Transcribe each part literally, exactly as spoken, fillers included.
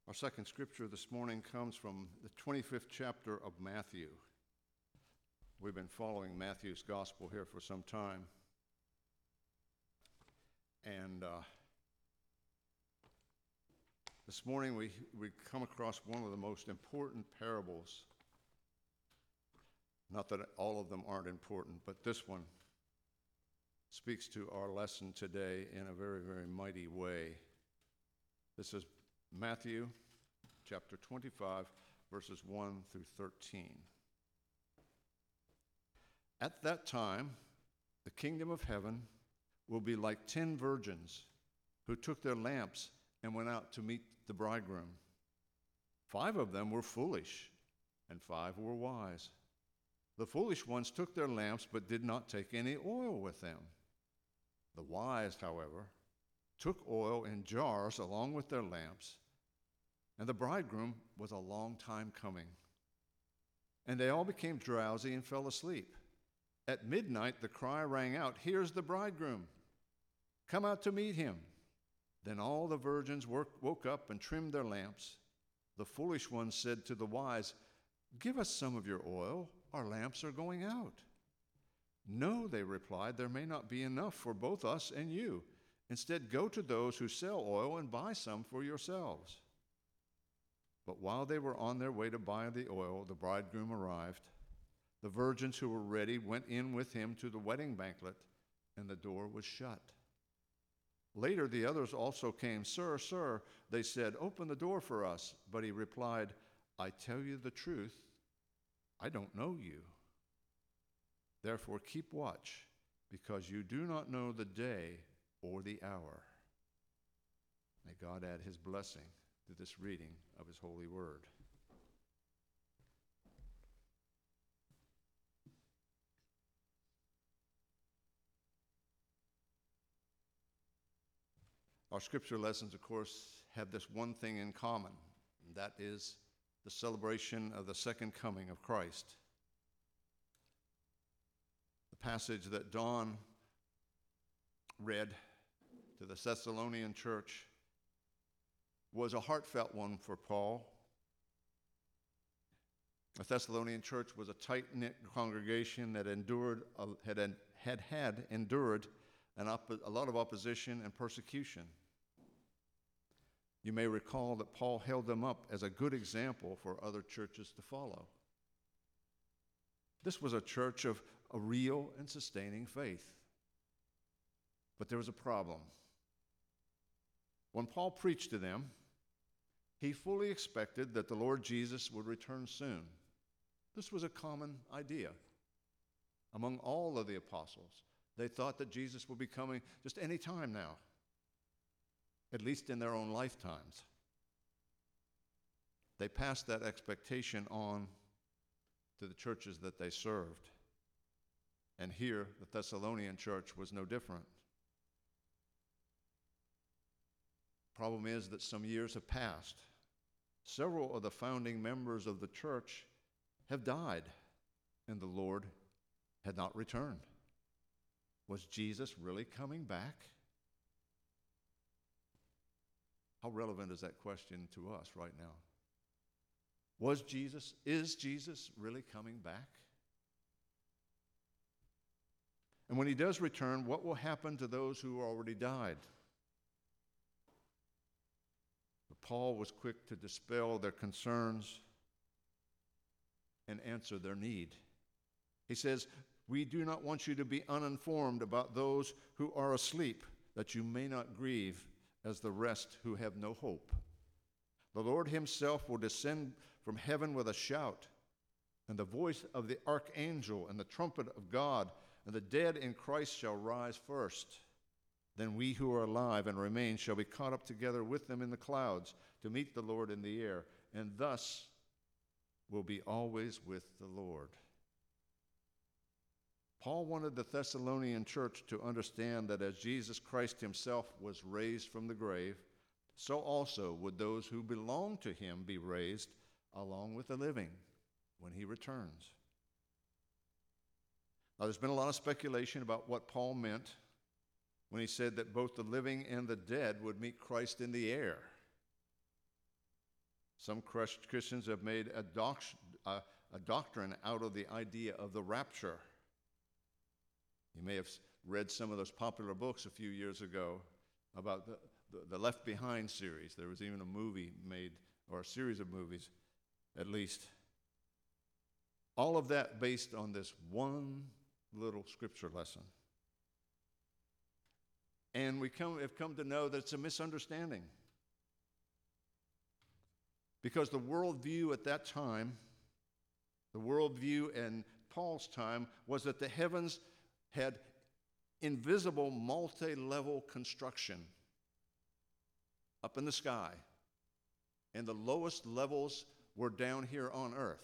Our second scripture this morning comes from the twenty-fifth chapter of Matthew. We've been following Matthew's gospel here for some time. And uh, this morning we, we come across one of the most important parables. Not that all of them aren't important, but this one speaks to our lesson today in a very, very mighty way. This is Matthew chapter twenty-five, verses one through thirteen. At that time, the kingdom of heaven will be like ten virgins who took their lamps and went out to meet the bridegroom. Five of them were foolish, and five were wise. The foolish ones took their lamps but did not take any oil with them. The wise, however, took oil in jars along with their lamps, and the bridegroom was a long time coming. And they all became drowsy and fell asleep. At midnight the cry rang out, "Here's the bridegroom. Come out to meet him." Then all the virgins woke up and trimmed their lamps. The foolish ones said to the wise, "Give us some of your oil. Our lamps are going out." "No," they replied, "there may not be enough for both us and you. Instead, go to those who sell oil and buy some for yourselves." But while they were on their way to buy the oil, the bridegroom arrived. The virgins who were ready went in with him to the wedding banquet, and the door was shut. Later the others also came. "Sir, sir," they said, "open the door for us." But he replied, "I tell you the truth, I don't know you. Therefore keep watch, because you do not know the day or the hour." May God add his blessing to this reading of his holy word. Our scripture lessons, of course, have this one thing in common, and that is the celebration of the second coming of Christ. The passage that Dawn read to the Thessalonian church was a heartfelt one for Paul. The Thessalonian church was a tight-knit congregation that endured had had, had endured an op- a lot of opposition and persecution. You may recall that Paul held them up as a good example for other churches to follow. This was a church of a real and sustaining faith. But there was a problem. When Paul preached to them, he fully expected that the Lord Jesus would return soon. This was a common idea among all of the apostles. They thought that Jesus would be coming just any time now, at least in their own lifetimes. They passed that expectation on to the churches that they served. And here, the Thessalonian church was no different. Problem is that some years have passed. Several of the founding members of the church have died, and the Lord had not returned. Was Jesus really coming back? How relevant is that question to us right now? Was Jesus, is Jesus really coming back? And when he does return, what will happen to those who already died? But Paul was quick to dispel their concerns and answer their need. He says, "We do not want you to be uninformed about those who are asleep, that you may not grieve as the rest who have no hope. The Lord himself will descend from heaven with a shout, and the voice of the archangel and the trumpet of God, and the dead in Christ shall rise first. Then we who are alive and remain shall be caught up together with them in the clouds to meet the Lord in the air, and thus will be always with the Lord." Paul wanted the Thessalonian church to understand that as Jesus Christ himself was raised from the grave, so also would those who belong to him be raised along with the living when he returns. Now, there's been a lot of speculation about what Paul meant when he said that both the living and the dead would meet Christ in the air. Some Christians have made a, doc, a, a doctrine out of the idea of the rapture. You may have read some of those popular books a few years ago about the, the, the Left Behind series. There was even a movie made, or a series of movies at least. All of that based on this one little scripture lesson. And we come, have come to know that it's a misunderstanding. Because the worldview at that time, the worldview in Paul's time, was that the heavens had invisible multi-level construction up in the sky, and the lowest levels were down here on earth.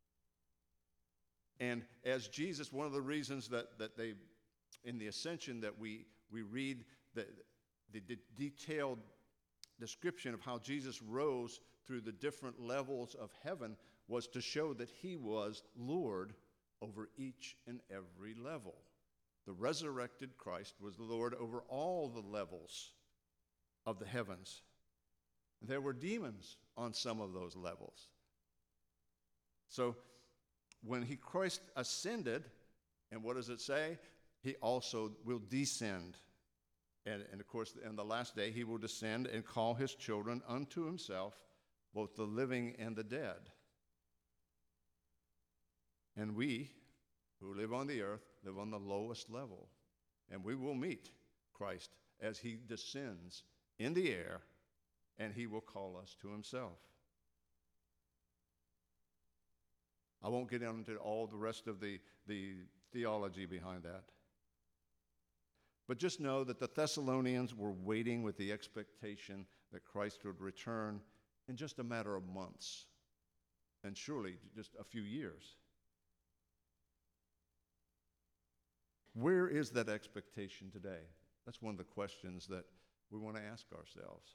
And as Jesus, one of the reasons that, that they, in the Ascension, that we, we read the, the, the detailed description of how Jesus rose through the different levels of heaven, was to show that he was Lord over each and every level. The resurrected Christ was the Lord over all the levels of the heavens. There were demons on some of those levels. So when he Christ ascended, and what does it say? He also will descend. And, and of course, in the last day, he will descend and call his children unto himself, both the living and the dead. And we, who live on the earth, live on the lowest level. And we will meet Christ as he descends in the air, and he will call us to himself. I won't get into all the rest of the, the theology behind that. But just know that the Thessalonians were waiting with the expectation that Christ would return in just a matter of months, and surely just a few years. Where is that expectation today? That's one of the questions that we want to ask ourselves.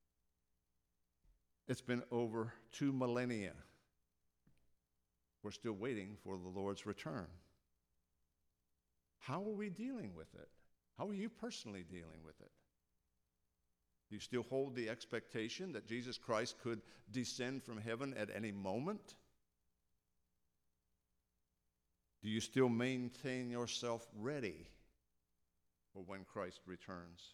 It's been over two millennia. We're still waiting for the Lord's return. How are we dealing with it? How are you personally dealing with it? Do you still hold the expectation that Jesus Christ could descend from heaven at any moment? Do you still maintain yourself ready for when Christ returns?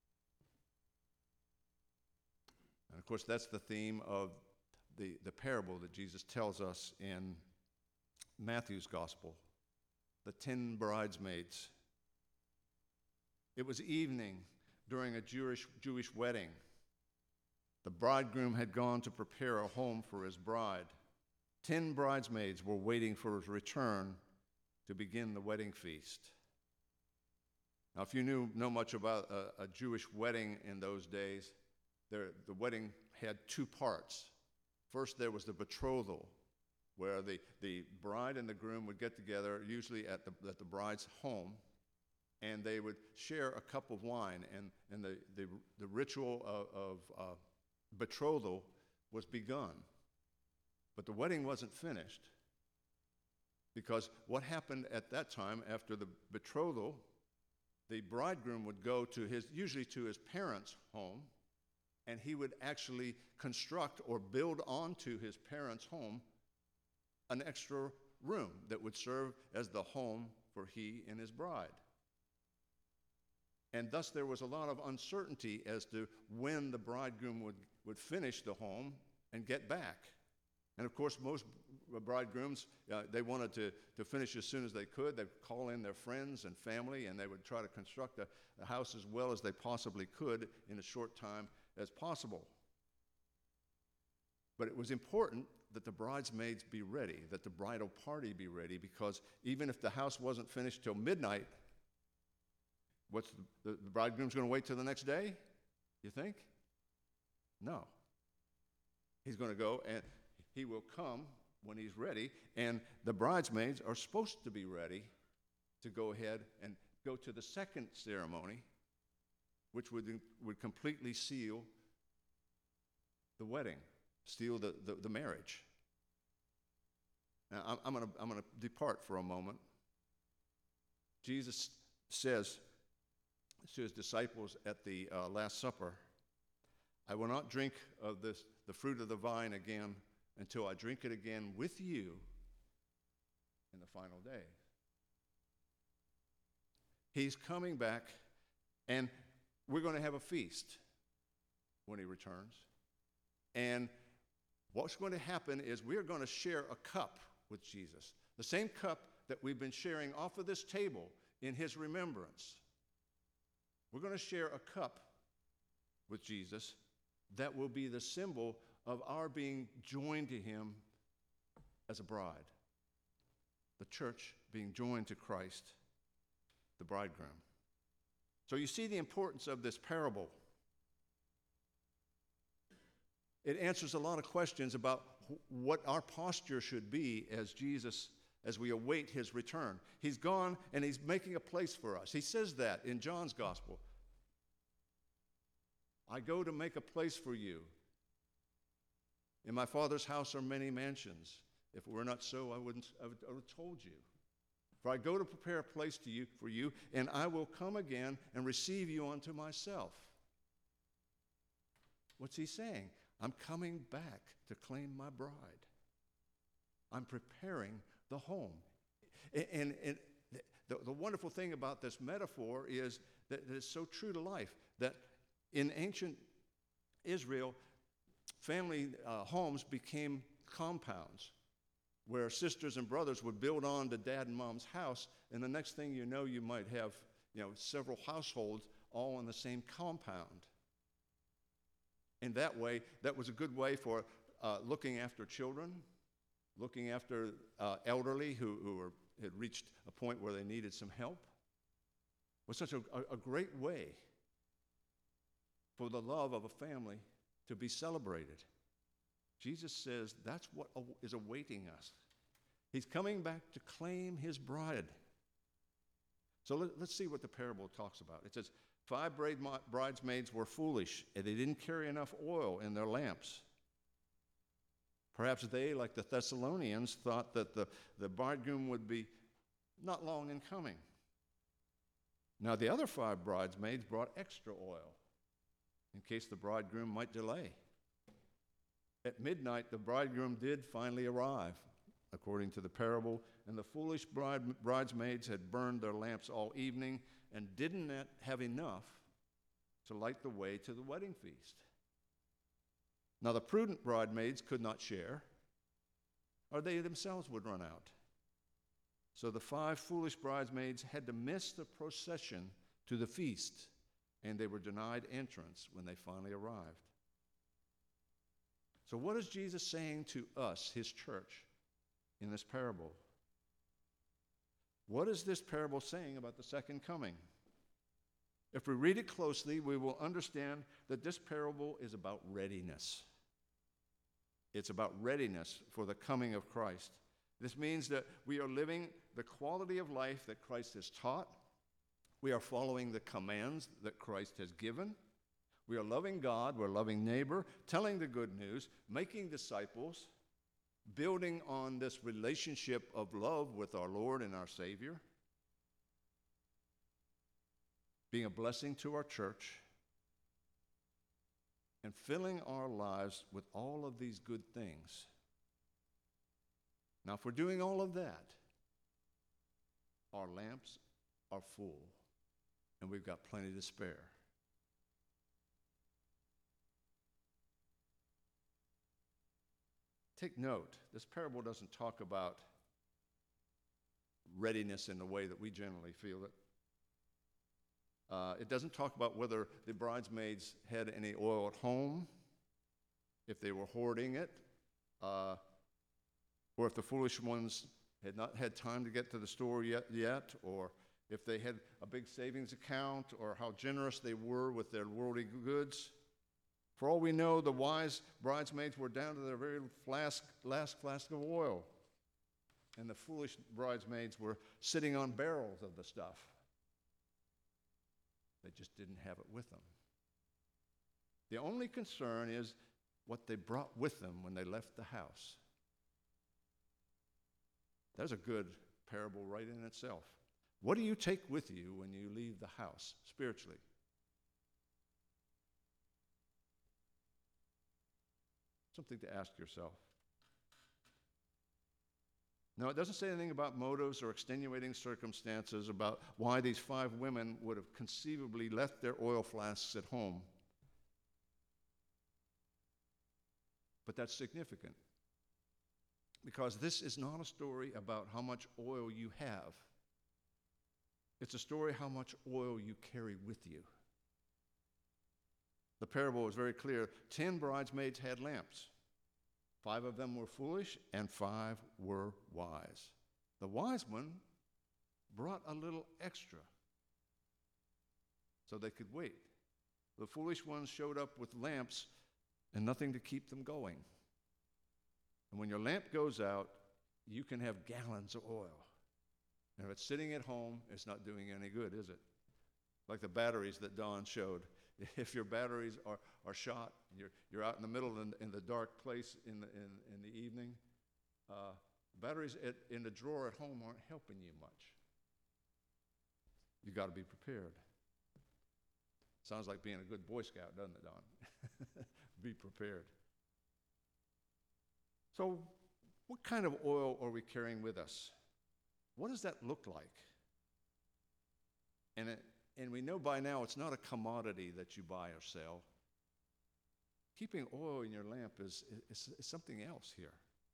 And of course, that's the theme of the, the parable that Jesus tells us in Matthew's gospel, the ten bridesmaids. It was evening during a Jewish, Jewish wedding. The bridegroom had gone to prepare a home for his bride. Ten bridesmaids were waiting for his return to begin the wedding feast. Now, if you knew know much about a, a Jewish wedding in those days, there, the wedding had two parts. First, there was the betrothal, where the, the bride and the groom would get together, usually at the, at the bride's home, and they would share a cup of wine, and, and the, the, the ritual of, of uh, betrothal was begun. But the wedding wasn't finished, because what happened at that time after the betrothal, the bridegroom would go to his, usually to his parents' home, and he would actually construct or build onto his parents' home an extra room that would serve as the home for he and his bride. And thus there was a lot of uncertainty as to when the bridegroom would, would finish the home and get back. And of course, most bridegrooms, uh, they wanted to, to finish as soon as they could. They'd call in their friends and family, and they would try to construct a, a house as well as they possibly could in a short time as possible. But it was important that the bridesmaids be ready, that the bridal party be ready, because even if the house wasn't finished till midnight, what's the, the, the bridegroom's going to wait till the next day, you think? No. He's going to go, and he will come when he's ready, and the bridesmaids are supposed to be ready to go ahead and go to the second ceremony, which would, would completely seal the wedding, seal the, the, the marriage. Now, I'm, I'm going I'm to depart for a moment. Jesus says to his disciples at the uh, Last Supper, I will not drink of this, the fruit of the vine again until I drink it again with you in the final day. He's coming back, and we're going to have a feast when he returns. And what's going to happen is we're going to share a cup with Jesus, the same cup that we've been sharing off of this table in his remembrance. We're going to share a cup with Jesus that will be the symbol of our being joined to him as a bride. The church being joined to Christ, the bridegroom. So you see the importance of this parable. It answers a lot of questions about what our posture should be as Jesus, as we await his return. He's gone and he's making a place for us. He says that in John's gospel. I go to make a place for you. In my Father's house are many mansions. If it were not so, I wouldn't I would, I would have told you. For I go to prepare a place to you for you, and I will come again and receive you unto myself. What's he saying? I'm coming back to claim my bride. I'm preparing the home. And, and, and the, the wonderful thing about this metaphor is that it's so true to life, that in ancient Israel, family uh, homes became compounds where sisters and brothers would build on to dad and mom's house, and the next thing you know, you might have, you know, several households all in the same compound. In that way, that was a good way for uh, looking after children, looking after uh, elderly who, who were, had reached a point where they needed some help. It was such a, a, a great way for the love of a family to be celebrated. Jesus says that's what is awaiting us. He's coming back to claim his bride. So let, let's see what the parable talks about. It says, five bridesmaids were foolish, and they didn't carry enough oil in their lamps. Perhaps they, like the Thessalonians, thought that the, the bridegroom would be not long in coming. Now the other five bridesmaids brought extra oil in case the bridegroom might delay. At midnight, the bridegroom did finally arrive, according to the parable, and the foolish bride, bridesmaids had burned their lamps all evening and didn't have enough to light the way to the wedding feast. Now the prudent bridesmaids could not share, or they themselves would run out. So the five foolish bridesmaids had to miss the procession to the feast, and they were denied entrance when they finally arrived. So what is Jesus saying to us, his church, in this parable? What is this parable saying about the second coming? If we read it closely, we will understand that this parable is about readiness. It's about readiness for the coming of Christ. This means that we are living the quality of life that Christ has taught. We are following the commands that Christ has given. We are loving God, we're loving neighbor, telling the good news, making disciples, building on this relationship of love with our Lord and our Savior, being a blessing to our church, and filling our lives with all of these good things. Now, if we're doing all of that, our lamps are full, and we've got plenty to spare. Take note, this parable doesn't talk about readiness in the way that we generally feel it. Uh, it doesn't talk about whether the bridesmaids had any oil at home, if they were hoarding it, uh, or if the foolish ones had not had time to get to the store yet, yet, or if they had a big savings account, or how generous they were with their worldly goods. For all we know, the wise bridesmaids were down to their very flask, last flask of oil, and the foolish bridesmaids were sitting on barrels of the stuff. They just didn't have it with them. The only concern is what they brought with them when they left the house. That's a good parable right in itself. What do you take with you when you leave the house spiritually? Something to ask yourself. Now, it doesn't say anything about motives or extenuating circumstances about why these five women would have conceivably left their oil flasks at home. But that's significant, because this is not a story about how much oil you have. It's a story how much oil you carry with you. The parable was very clear. Ten bridesmaids had lamps. Five of them were foolish, and five were wise. The wise one brought a little extra so they could wait. The foolish ones showed up with lamps and nothing to keep them going. And when your lamp goes out, you can have gallons of oil. And if it's sitting at home, it's not doing any good, is it? Like the batteries that Don showed. If your batteries are, are shot, you're, you're out in the middle in, in the dark place in the, in, in the evening, uh, batteries at, in the drawer at home aren't helping you much. You've got to be prepared. Sounds like being a good Boy Scout, doesn't it, Don? Be prepared. So, what kind of oil are we carrying with us? What does that look like? And it, And we know by now it's not a commodity that you buy or sell. Keeping oil in your lamp is, is, is something else here.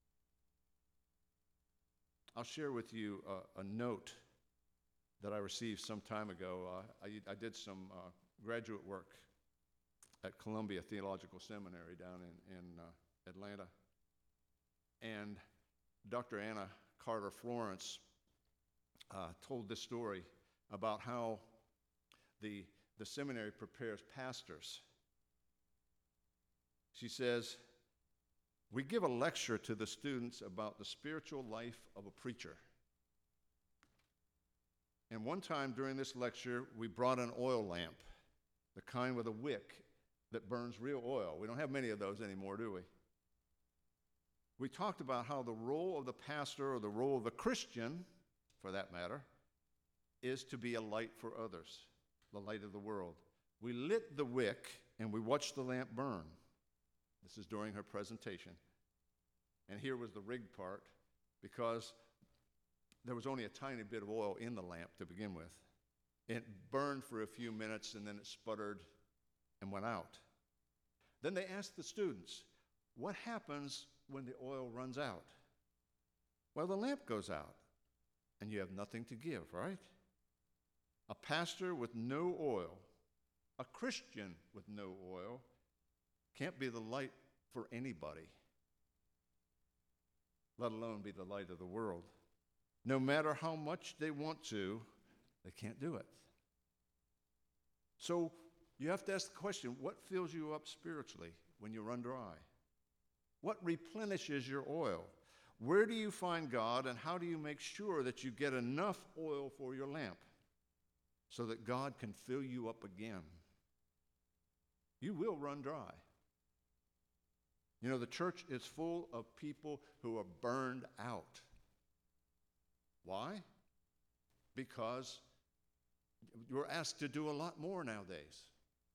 I'll share with you a, a note that I received some time ago. Uh, I, I did some uh, graduate work at Columbia Theological Seminary down in, in uh, Atlanta. And Doctor Anna Carter Florence uh, told this story about how The, the seminary prepares pastors. She says, we give a lecture to the students about the spiritual life of a preacher. And one time during this lecture, we brought an oil lamp, the kind with a wick that burns real oil. We don't have many of those anymore, do we? We talked about how the role of the pastor, or the role of the Christian, for that matter, is to be a light for others. The light of the world. We lit the wick and we watched the lamp burn. This is during her presentation. And here was the rigged part, because there was only a tiny bit of oil in the lamp to begin with. It burned for a few minutes and then it sputtered and went out. Then they asked the students, what happens when the oil runs out? Well, the lamp goes out and you have nothing to give, right? A pastor with no oil, a Christian with no oil, can't be the light for anybody, let alone be the light of the world. No matter how much they want to, they can't do it. So you have to ask the question, what fills you up spiritually when you run dry? What replenishes your oil? Where do you find God, and how do you make sure that you get enough oil for your lamp so that God can fill you up again? You will run dry. You know, the church is full of people who are burned out. Why? Because you're asked to do a lot more nowadays.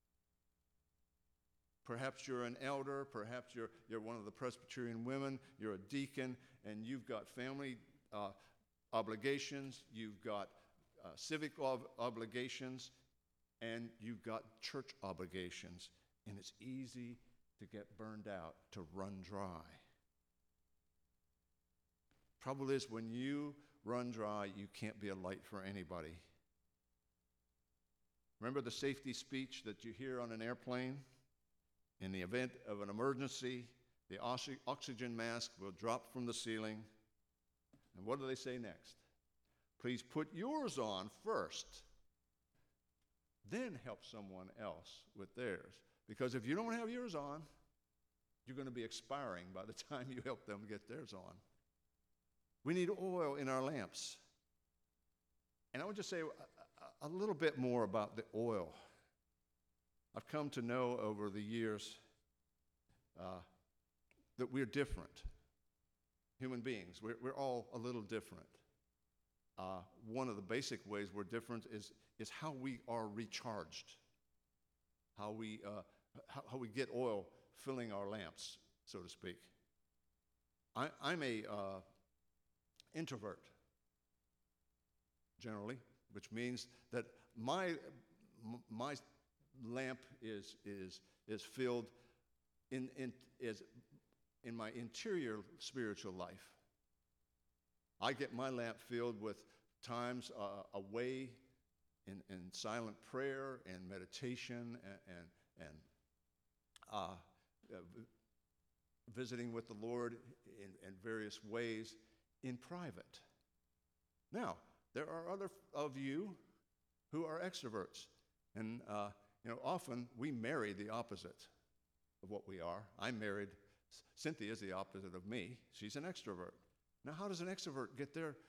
Perhaps you're an elder, perhaps you're, you're one of the Presbyterian women, you're a deacon, and you've got family uh, obligations, you've got Uh, civic ob- obligations, and you've got church obligations, and it's easy to get burned out, to run dry. Trouble is, when you run dry, you can't be a light for anybody. Remember the safety speech that you hear on an airplane? In the event of an emergency, the oxy- oxygen mask will drop from the ceiling. And what do they say next? Please put yours on first, then help someone else with theirs. Because if you don't have yours on, you're going to be expiring by the time you help them get theirs on. We need oil in our lamps. And I want to say a, a little bit more about the oil. I've come to know over the years uh, that we're different. Human beings, we're, we're all a little different. Uh, one of the basic ways we're different is, is how we are recharged, how we, uh, how, how we get oil filling our lamps. so to speak. I, I'm a uh, introvert, generally, which means that my m- my lamp is is is filled in in is in my interior spiritual life. I get my lamp filled with times uh, away in, in silent prayer and meditation and and, and uh, uh, visiting with the Lord in, in various ways in private. Now, there are other of you who are extroverts, and uh, you know, often we marry the opposite of what we are. I married Cynthia is the opposite of me. She's an extrovert. Now, how does an extrovert get their